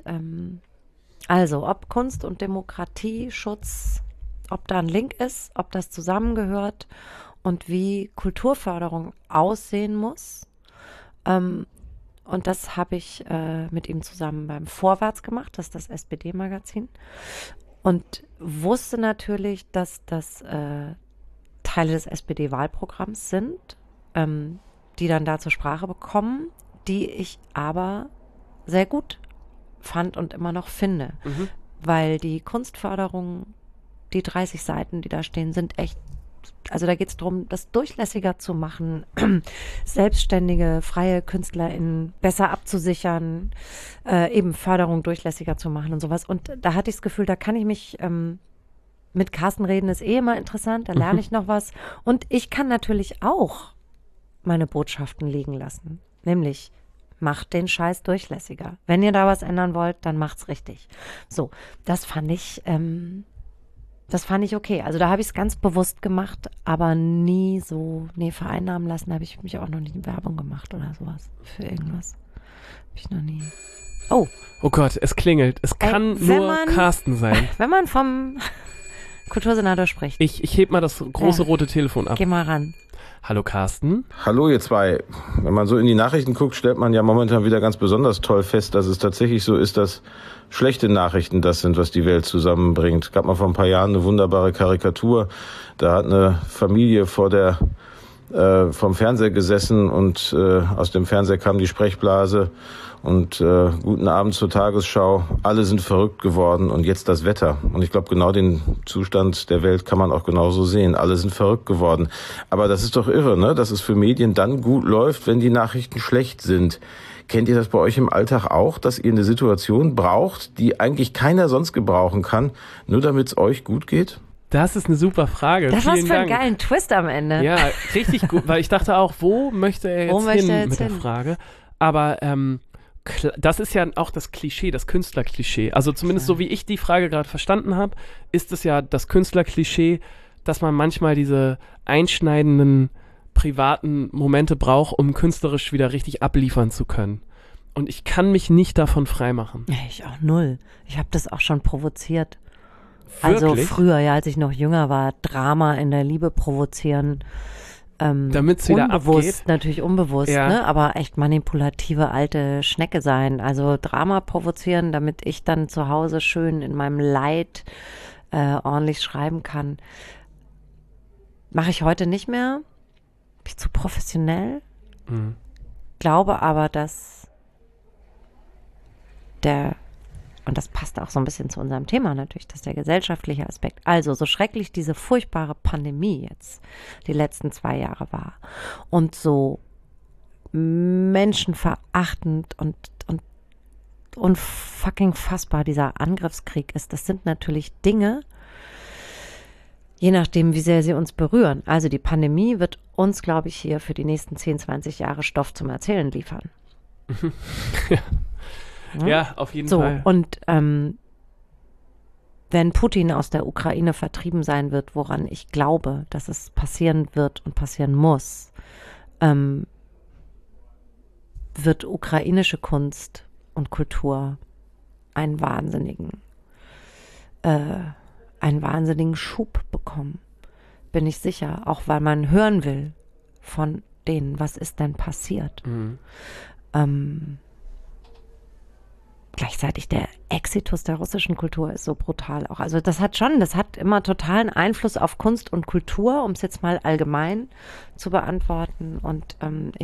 also ob Kunst und Demokratieschutz, ob da ein Link ist, ob das zusammengehört und wie Kulturförderung aussehen muss. Und das habe ich mit ihm zusammen beim Vorwärts gemacht, das ist das SPD-Magazin. Und wusste natürlich, dass das Teile des SPD-Wahlprogramms sind, die dann da zur Sprache bekommen, die ich aber sehr gut fand und immer noch finde. Weil die Kunstförderung, die 30 Seiten, die da stehen, sind echt. Also da geht es darum, das durchlässiger zu machen, selbstständige, freie KünstlerInnen besser abzusichern, eben Förderung durchlässiger zu machen und sowas. Und da hatte ich das Gefühl, da kann ich mich mit Carsten reden, ist immer interessant, da lerne ich noch was. Und ich kann natürlich auch meine Botschaften liegen lassen, nämlich macht den Scheiß durchlässiger. Wenn ihr da was ändern wollt, dann macht's richtig. So, das fand ich okay. Also da habe ich es ganz bewusst gemacht, aber nie so, vereinnahmen lassen habe ich mich auch noch nicht in Werbung gemacht oder sowas. Für irgendwas. Habe ich noch nie. Oh. Oh Gott, es klingelt. Es kann nur Carsten sein. Wenn man vom Kultursenator spricht. Ich heb mal das große rote Telefon ab. Geh mal ran. Hallo Carsten. Hallo ihr zwei. Wenn man so in die Nachrichten guckt, stellt man ja momentan wieder ganz besonders toll fest, dass es tatsächlich so ist, dass schlechte Nachrichten das sind, was die Welt zusammenbringt. Gab mal vor ein paar Jahren eine wunderbare Karikatur. Da hat eine Familie vom Fernseher gesessen und aus dem Fernseher kam die Sprechblase und guten Abend zur Tagesschau. Alle sind verrückt geworden und jetzt das Wetter. Und ich glaube, genau den Zustand der Welt kann man auch genauso sehen. Alle sind verrückt geworden. Aber das ist doch irre, ne? Dass es für Medien dann gut läuft, wenn die Nachrichten schlecht sind. Kennt ihr das bei euch im Alltag auch, dass ihr eine Situation braucht, die eigentlich keiner sonst gebrauchen kann, nur damit es euch gut geht? Das ist eine super Frage. Das war Vielen für einen Dank. geilen Twist am Ende. Ja, richtig gut, weil ich dachte auch, wo möchte er jetzt hin mit der Frage? Aber das ist ja auch das Klischee, das Künstlerklischee. Also zumindest so wie ich die Frage gerade verstanden habe, ist es ja das Künstlerklischee, dass man manchmal diese einschneidenden privaten Momente braucht, um künstlerisch wieder richtig abliefern zu können. Und ich kann mich nicht davon freimachen. Ja, ich auch null. Ich habe das auch schon provoziert. Wirklich? Also früher, ja, als ich noch jünger war, Drama in der Liebe provozieren. Damit es wieder unbewusst, abgeht. natürlich unbewusst, Ja. ne? Aber echt manipulative alte Schnecke sein. Also Drama provozieren, damit ich dann zu Hause schön in meinem Leid ordentlich schreiben kann. Mache ich heute nicht mehr. Bin ich zu professionell. Mhm. Glaube aber, dass und das passt auch so ein bisschen zu unserem Thema natürlich, dass der gesellschaftliche Aspekt, also so schrecklich diese furchtbare Pandemie jetzt die letzten 2 Jahre war und so menschenverachtend und fucking fassbar dieser Angriffskrieg ist, das sind natürlich Dinge, je nachdem, wie sehr sie uns berühren. Also die Pandemie wird uns, glaube ich, hier für die nächsten 10, 20 Jahre Stoff zum Erzählen liefern. Ja, auf jeden So, Fall. und wenn Putin aus der Ukraine vertrieben sein wird, woran ich glaube, dass es passieren wird und passieren muss, wird ukrainische Kunst und Kultur einen wahnsinnigen Schub bekommen. Bin ich sicher, auch weil man hören will von denen, was ist denn passiert. Mhm. Gleichzeitig der Exitus der russischen Kultur ist so brutal auch. Also das hat immer totalen Einfluss auf Kunst und Kultur, um es jetzt mal allgemein zu beantworten. Und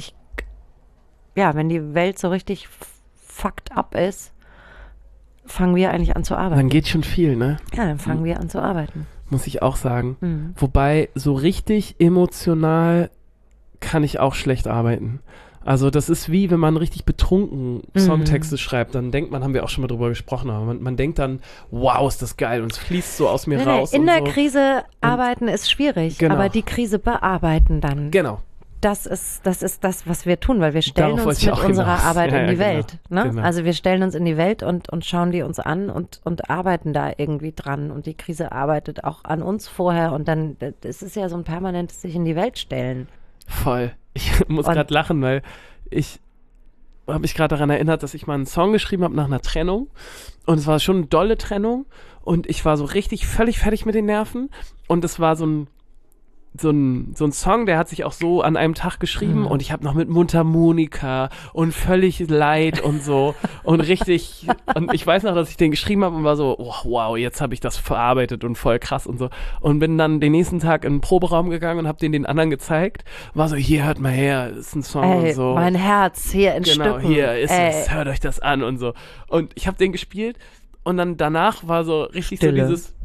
wenn die Welt so richtig fucked up ist, fangen wir eigentlich an zu arbeiten. Dann geht schon viel, ne? Ja, dann fangen wir an zu arbeiten. Muss ich auch sagen. Mhm. Wobei, so richtig emotional kann ich auch schlecht arbeiten. Also das ist wie, wenn man richtig betrunken Songtexte schreibt, dann denkt man, haben wir auch schon mal drüber gesprochen, aber man denkt dann, wow, ist das geil und es fließt so aus mir raus. In und der so. Krise arbeiten ist schwierig, Genau. aber die Krise bearbeiten dann. Genau. Das ist das, was wir tun, weil wir stellen Darauf wollte uns ich mit auch unserer hinaus. Arbeit Ja, in die genau. Welt. Ne? Genau. Also wir stellen uns in die Welt und schauen die uns an und arbeiten da irgendwie dran. Und die Krise arbeitet auch an uns vorher. Und dann, es ist ja so ein permanentes sich in die Welt stellen. Voll. Ich muss gerade lachen, weil ich habe mich gerade daran erinnert, dass ich mal einen Song geschrieben habe nach einer Trennung. Und es war schon eine dolle Trennung. Und ich war so richtig völlig fertig mit den Nerven. Und es war so ein Song, der hat sich auch so an einem Tag geschrieben und ich habe noch mit Mundharmonika und völlig leid und so und richtig, und ich weiß noch, dass ich den geschrieben habe und war so, oh, wow, jetzt habe ich das verarbeitet und voll krass und so und bin dann den nächsten Tag in den Proberaum gegangen und habe den anderen gezeigt, war so, hier, hört mal her, das ist ein Song und so. Mein Herz hier in Genau, Stücken. hier ist es, hört euch das an und so. Und ich habe den gespielt und dann danach war so richtig Stille. so dieses,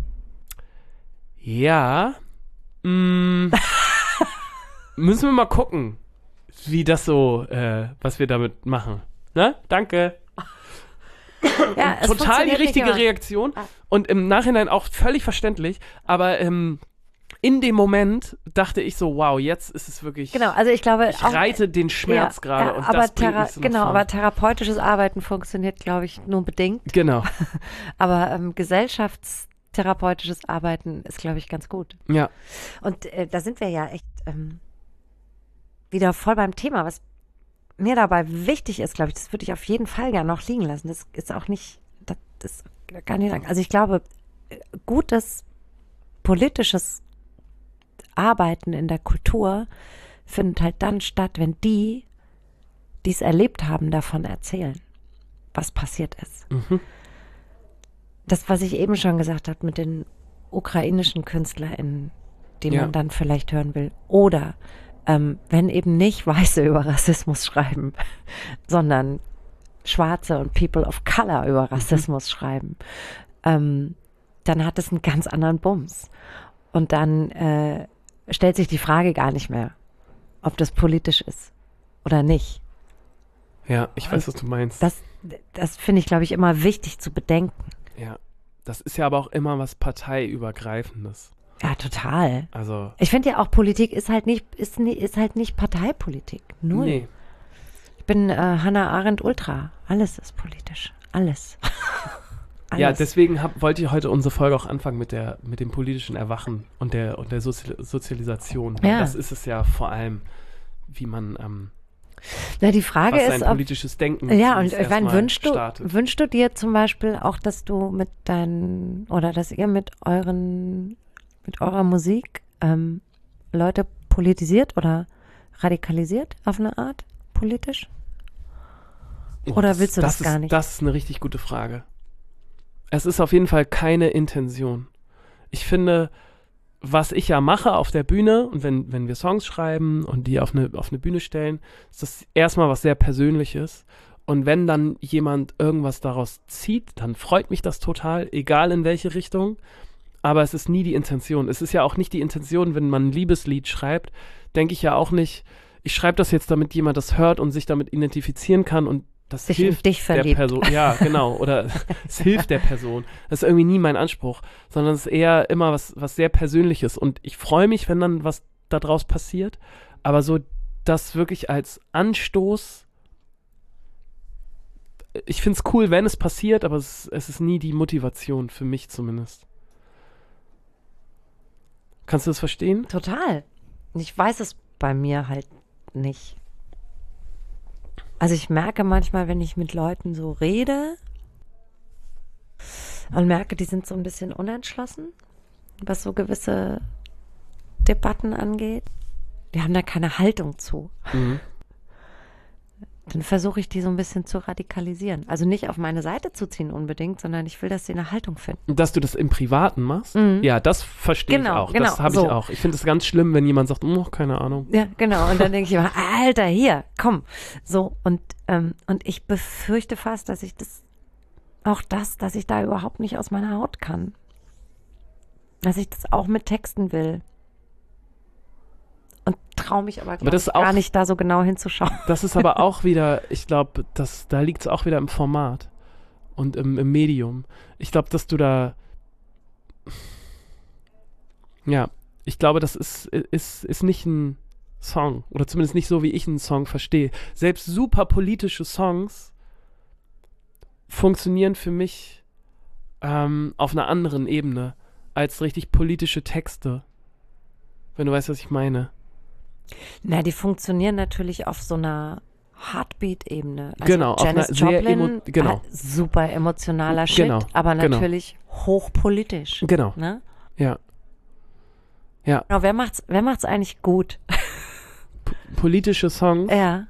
ja, müssen wir mal gucken, wie das so, was wir damit machen. Ne? Danke. Ja, es Total die funktioniert richtige nicht immer. Reaktion und im Nachhinein auch völlig verständlich, aber in dem Moment dachte ich so, wow, jetzt ist es wirklich, Genau, also ich glaube ich reite den Schmerz gerade und aber das bringt mich so nach vorne. aber therapeutisches Arbeiten funktioniert, glaube ich, nur bedingt. Genau, Aber gesellschaftstherapeutisches Arbeiten ist, glaube ich, ganz gut. ja. Und da sind wir ja echt wieder voll beim Thema. Was mir dabei wichtig ist, glaube ich, das würde ich auf jeden Fall gerne noch liegen lassen. Das ist auch nicht, das ist gar nicht lang. Also ich glaube, gutes politisches Arbeiten in der Kultur findet halt dann statt, wenn die es erlebt haben, davon erzählen, was passiert ist. Mhm. Das, was ich eben schon gesagt habe mit den ukrainischen KünstlerInnen, die Ja. man dann vielleicht hören will. Oder wenn eben nicht Weiße über Rassismus schreiben, sondern Schwarze und People of Color über Rassismus schreiben, dann hat es einen ganz anderen Bums. Und dann stellt sich die Frage gar nicht mehr, ob das politisch ist oder nicht. Ja, ich weiß, was du meinst. Das finde ich, glaube ich, immer wichtig zu bedenken. Ja, das ist ja aber auch immer was Parteiübergreifendes. Ja, total. Also, Ich finde ja auch, Politik ist halt nicht Parteipolitik. Null. nee. bin Hannah Arendt Ultra. Alles ist politisch. Alles. Ja, deswegen wollte ich heute unsere Folge auch anfangen mit dem politischen Erwachen und der Sozialisation. Ja. Das ist es ja vor allem, wie man die Frage ist, sein politisches Denken ja, und ich meine, wünschst startet. du dir zum Beispiel auch, dass du dass ihr mit eurer Musik Leute politisiert oder radikalisiert auf eine Art politisch? Oder willst du das gar nicht? Das ist eine richtig gute Frage. Es ist auf jeden Fall keine Intention. Ich finde, was ich ja mache auf der Bühne und wenn wir Songs schreiben und die auf eine Bühne stellen, ist das erstmal was sehr Persönliches. Und wenn dann jemand irgendwas daraus zieht, dann freut mich das total, egal in welche Richtung. Aber es ist nie die Intention. Es ist ja auch nicht die Intention, wenn man ein Liebeslied schreibt, denke ich ja auch nicht, ich schreibe das jetzt, damit jemand das hört und sich damit identifizieren kann und das sich hilft in dich der verliebt. Person. Ja, genau. Oder es hilft der Person. Das ist irgendwie nie mein Anspruch, sondern es ist eher immer was sehr Persönliches. Und ich freue mich, wenn dann was daraus passiert. Aber so das wirklich als Anstoß, ich finde es cool, wenn es passiert, aber es ist nie die Motivation, für mich zumindest. Kannst du das verstehen? Total. Ich weiß es bei mir halt nicht. Also ich merke manchmal, wenn ich mit Leuten so rede und merke, die sind so ein bisschen unentschlossen, was so gewisse Debatten angeht. Die haben da keine Haltung zu. Mhm. Dann versuche ich, die so ein bisschen zu radikalisieren. Also nicht auf meine Seite zu ziehen unbedingt, sondern ich will, dass sie eine Haltung finden. Dass du das im Privaten machst? Mhm. Ja, das verstehe ich auch. Das habe ich so. auch. Ich finde es ganz schlimm, wenn jemand sagt, keine Ahnung. Ja, genau. Und dann denke ich immer, Alter, hier, komm. So, und ich befürchte fast, dass ich dass ich da überhaupt nicht aus meiner Haut kann. Dass ich das auch mit Texten will. Und traue mich aber gar nicht, da so genau hinzuschauen. Das ist aber auch wieder, ich glaube, da liegt es auch wieder im Format und im Medium. Ich glaube, dass du da, ja, ich glaube, das ist nicht ein Song oder zumindest nicht so, wie ich einen Song verstehe. Selbst super politische Songs funktionieren für mich auf einer anderen Ebene als richtig politische Texte. Wenn du weißt, was ich meine. Na, die funktionieren natürlich auf so einer Heartbeat-Ebene. Also genau, auf Janis einer sehr Joplin genau. hat super emotionaler Shit, Genau, aber genau. natürlich hochpolitisch. Genau. Ne? Ja. Ja. Genau, wer macht's eigentlich gut? Politische Songs. Ja.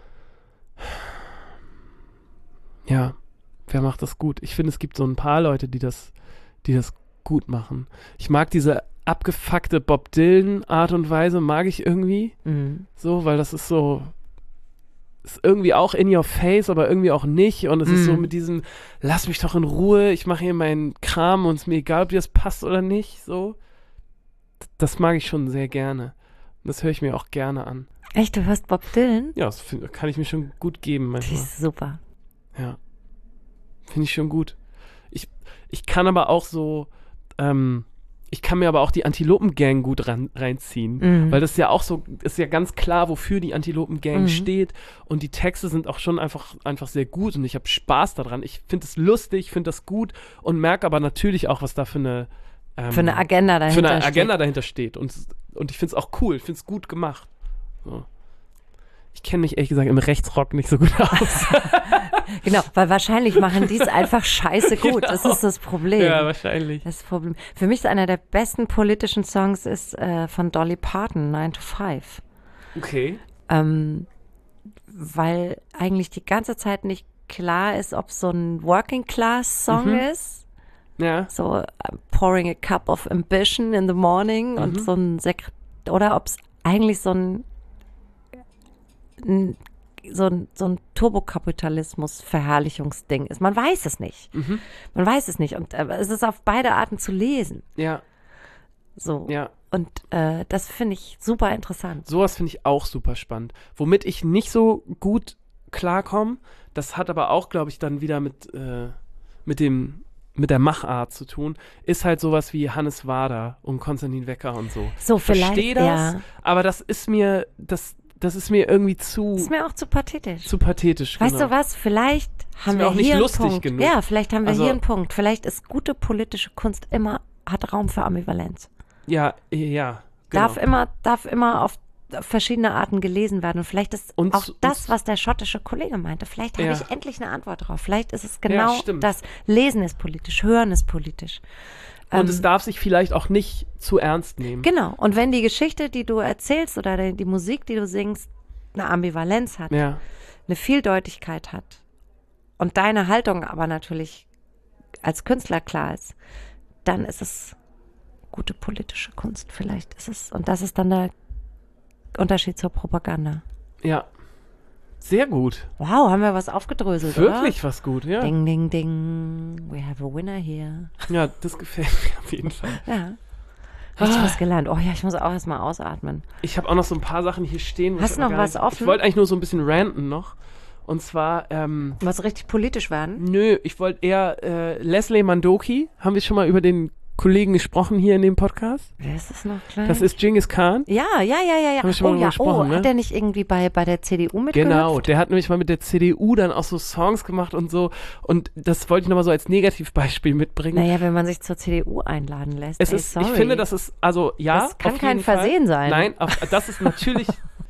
Ja, wer macht das gut? Ich finde, es gibt so ein paar Leute, die das gut machen. Ich mag diese abgefuckte Bob Dylan Art und Weise, mag ich irgendwie. Mhm. So, weil das ist so, ist irgendwie auch in your face, aber irgendwie auch nicht. Und es ist so mit diesem, lass mich doch in Ruhe, ich mache hier meinen Kram und es ist mir egal, ob dir das passt oder nicht. So. Das mag ich schon sehr gerne. Und das höre ich mir auch gerne an. Echt, du hörst Bob Dylan? Ja, das kann ich mir schon gut geben Die manchmal. ist super. Ja. Finde ich schon gut. Ich kann aber auch so, ich kann mir aber auch die Antilopen-Gang gut reinziehen, weil das ist ja auch so, ist ja ganz klar, wofür die Antilopen-Gang steht und die Texte sind auch schon einfach sehr gut und ich habe Spaß daran. Ich finde es lustig, finde das gut und merke aber natürlich auch, was da für eine Agenda dahinter steht und ich finde es auch cool, ich finde es gut gemacht. So. Ich kenne mich ehrlich gesagt im Rechtsrock nicht so gut aus. Genau, weil wahrscheinlich machen die es einfach scheiße gut. Genau. Das ist das Problem. Ja, wahrscheinlich. Das Problem. Für mich ist einer der besten politischen Songs von Dolly Parton, 9 to 5. Okay. Weil eigentlich die ganze Zeit nicht klar ist, ob so ein Working-Class-Song ist. Ja. So pouring a cup of ambition in the morning und so ein oder ob es eigentlich so ein Turbokapitalismus-Verherrlichungsding ist. Man weiß es nicht. Man weiß es nicht. Und es ist auf beide Arten zu lesen. Ja. So. Ja. Und das finde ich super interessant. Sowas finde ich auch super spannend. Womit ich nicht so gut klarkomme, das hat aber auch, glaube ich, dann wieder mit der Machart zu tun, ist halt sowas wie Hannes Wader und Konstantin Wecker und so. So, vielleicht, Verstehe das, ja. aber das ist mir, das das ist mir irgendwie zu Ist mir auch zu pathetisch. pathetisch. Weißt genau. du was? Vielleicht haben mir wir auch nicht hier einen lustig Punkt. genug. Ja, vielleicht haben wir Also- hier einen Punkt. Vielleicht ist gute politische Kunst hat Raum für Ambivalenz. Ja, genau. Darf immer auf verschiedene Arten gelesen werden. Und vielleicht ist auch das, was der schottische Kollege meinte. Vielleicht habe ich endlich eine Antwort drauf. Vielleicht ist es genau stimmt. das. Lesen ist politisch, Hören ist politisch. Und es darf sich vielleicht auch nicht zu ernst nehmen. Genau. Und wenn die Geschichte, die du erzählst oder die Musik, die du singst, eine Ambivalenz hat, Ja, eine Vieldeutigkeit hat und deine Haltung aber natürlich als Künstler klar ist, dann ist es gute politische Kunst. Vielleicht ist es, und das ist dann der Unterschied zur Propaganda. ja. Sehr gut. Wow, haben wir was aufgedröselt, Wirklich was gut, ja. oder? Ding, ding, ding. We have a winner here. Ja, das gefällt mir auf jeden Fall. Ja. Richtig was gelernt. Oh ja, ich muss auch erstmal ausatmen. Ich habe auch noch so ein paar Sachen hier stehen. Hast du noch was offen? Ich wollte eigentlich nur so ein bisschen ranten noch. Und zwar, Was richtig politisch werden? nö, ich wollte eher Leslie Mandoki. Haben wir schon mal über den Kollegen gesprochen hier in dem Podcast? Wer ist das noch gleich? Das ist Genghis Khan. Ja. Haben wir schon mal drüber gesprochen, ne? Hat der nicht irgendwie bei der CDU mitgehört? Genau, der hat nämlich mal mit der CDU dann auch so Songs gemacht und so. Und das wollte ich nochmal so als Negativbeispiel mitbringen. Naja, wenn man sich zur CDU einladen lässt. Es ist, ich finde, das ist, also ja. Das kann auf kein jeden Fall. Versehen sein. Nein, das ist natürlich,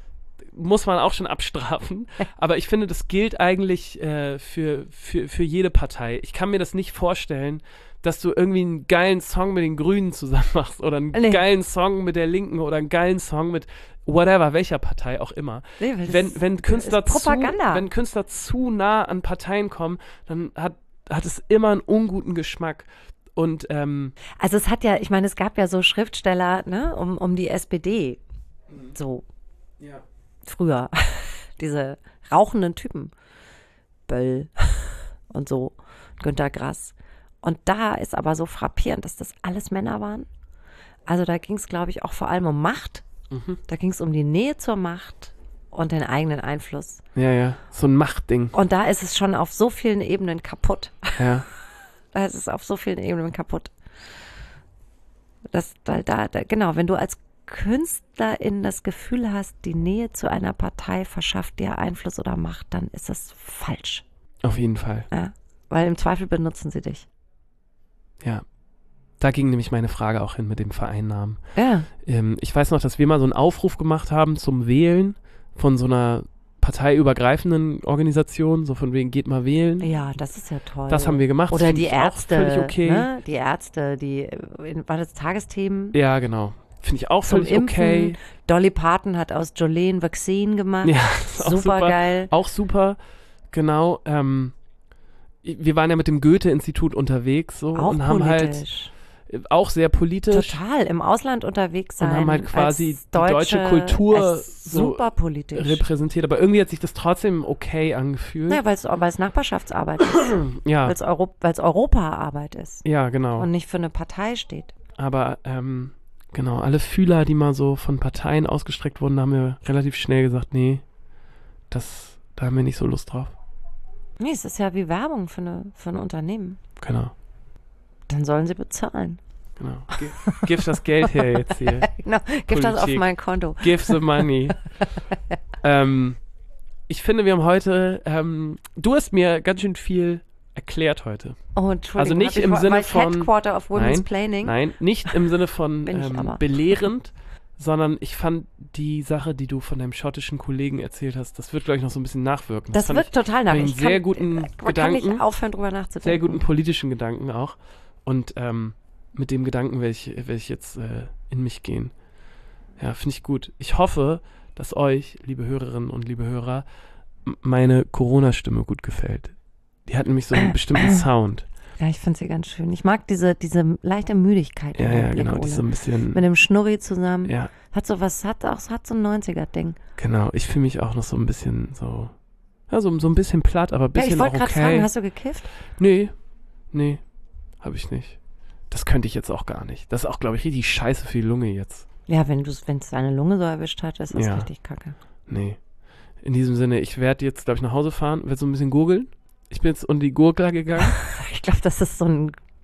muss man auch schon abstrafen. Aber ich finde, das gilt eigentlich für jede Partei. Ich kann mir das nicht vorstellen, dass du irgendwie einen geilen Song mit den Grünen zusammen machst oder einen geilen Song mit der Linken oder einen geilen Song mit whatever, welcher Partei auch immer. Nee, weil wenn Künstler Propaganda. wenn Künstler zu nah an Parteien kommen, dann hat es immer einen unguten Geschmack. Und Also es hat ja, ich meine, es gab ja so Schriftsteller, ne, um die SPD, so ja. früher, diese rauchenden Typen, Böll und so, Günter Grass. Und da ist aber so frappierend, dass das alles Männer waren. Also da ging es, glaube ich, auch vor allem um Macht. Da ging es um die Nähe zur Macht und den eigenen Einfluss. Ja, so ein Machtding. Und da ist es schon auf so vielen Ebenen kaputt. Ja. Da ist es auf so vielen Ebenen kaputt. Genau, wenn du als Künstlerin das Gefühl hast, die Nähe zu einer Partei verschafft dir Einfluss oder Macht, dann ist das falsch. Auf jeden Fall. Ja, weil im Zweifel benutzen sie dich. Ja. Da ging nämlich meine Frage auch hin mit dem Vereinnahmen. Ja. Ich weiß noch, dass wir mal so einen Aufruf gemacht haben zum Wählen von so einer parteiübergreifenden Organisation, so von wegen, geht mal wählen. Ja, das ist ja toll. Das haben wir gemacht. Oder Das die find ich auch Ärzte, völlig okay. ne? Die Ärzte, war das Tagesthemen? Ja, genau. Finde ich auch Zum völlig Impfen. okay. Dolly Parton hat aus Jolene Vaccine gemacht. Ja, das ist auch super geil. Auch super, genau. Wir waren ja mit dem Goethe-Institut unterwegs so Auch und haben politisch. halt auch sehr politisch Total, im Ausland unterwegs sein. und haben halt quasi als die deutsche Kultur als so super politisch. repräsentiert. Aber irgendwie hat sich das trotzdem okay angefühlt. Ja, weil es Nachbarschaftsarbeit ist. Ja, Weil es Europaarbeit ist. ja, genau. Und nicht für eine Partei steht. Aber genau, alle Fühler, die mal so von Parteien ausgestreckt wurden, haben wir relativ schnell gesagt, nee, da haben wir nicht so Lust drauf. Nee, es ist ja wie Werbung für ein Unternehmen. Genau, Dann sollen sie bezahlen. genau. Gib das Geld her jetzt hier. Genau, gib das auf Politik. mein Konto. Give the money. Ich finde, wir haben heute, du hast mir ganz schön viel erklärt heute. Oh, Entschuldigung. Also nicht im Sinne von- Headquarter of Women's Planning. Nein, nicht im Sinne von Bin ich aber. belehrend, sondern ich fand die Sache, die du von deinem schottischen Kollegen erzählt hast, das wird, glaube ich, noch so ein bisschen nachwirken. Das fand wird total nach. einen Ich sehr guten kann Gedanken. nicht aufhören, drüber nachzudenken. Sehr guten politischen Gedanken auch. Und mit dem Gedanken werde ich jetzt in mich gehen. Ja, finde ich gut. Ich hoffe, dass euch, liebe Hörerinnen und liebe Hörer, meine Corona-Stimme gut gefällt. Die hat nämlich so einen bestimmten Sound. Ja, ich finde sie ganz schön. Ich mag diese leichte Müdigkeit. Ja, in deinem ja, Blick, genau. Die ist so Ole. ein bisschen. Mit dem Schnurri zusammen. Ja, Hat so ein 90er-Ding. genau. Ich fühle mich auch noch so ein bisschen so. Ja, so ein bisschen platt, aber ein Ja, bisschen ich wollte auch gerade okay. fragen, hast du gekifft? Nee, habe ich nicht. Das könnte ich jetzt auch gar nicht. Das ist auch, glaube ich, richtig scheiße für die Lunge jetzt. Ja, wenn es deine Lunge so erwischt hat, ist das Ja. richtig kacke. Nee. In diesem Sinne, ich werde jetzt, glaube ich, nach Hause fahren, werde so ein bisschen gurgeln. Ich bin jetzt unter die Gurgler gegangen. Ich glaube, das ist so ein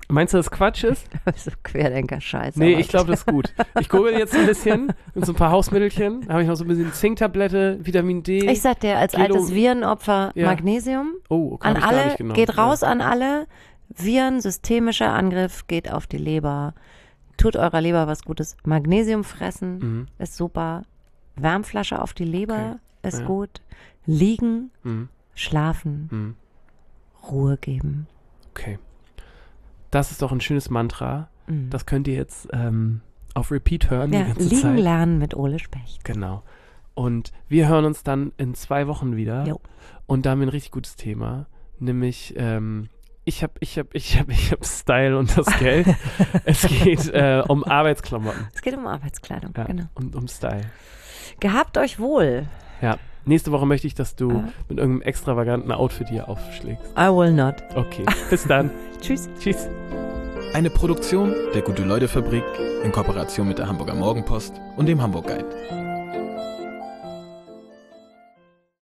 Meinst du, dass Quatsch ist? So Querdenker-Scheiße. Nee, ich glaube, das ist gut. Ich gurgel jetzt ein bisschen mit so ein paar Hausmittelchen. Da habe ich noch so ein bisschen Zinktablette, Vitamin D. Ich sag dir, als altes Virenopfer Magnesium. Oh, okay, an hab ich gar alle, nicht genommen. geht raus an alle. Viren, systemischer Angriff, geht auf die Leber. Tut eurer Leber was Gutes. Magnesium fressen ist super. Wärmflasche auf die Leber ist gut. Liegen, schlafen, Ruhe geben. Okay. Das ist doch ein schönes Mantra. Das könnt ihr jetzt auf Repeat hören die ganze liegen Zeit. lernen mit Ole Specht. Genau. Und wir hören uns dann in 2 Wochen wieder. Jo. Und da haben wir ein richtig gutes Thema. Nämlich, ich hab Style und das Geld. Es geht um Arbeitsklamotten. Es geht um Arbeitskleidung, genau. Und um Style. Gehabt euch wohl. Ja. Nächste Woche möchte ich, dass du mit irgendeinem extravaganten Outfit hier aufschlägst. I will not. Okay, bis dann. Tschüss. Tschüss. Eine Produktion der Gute-Leute-Fabrik in Kooperation mit der Hamburger Morgenpost und dem Hamburg Guide.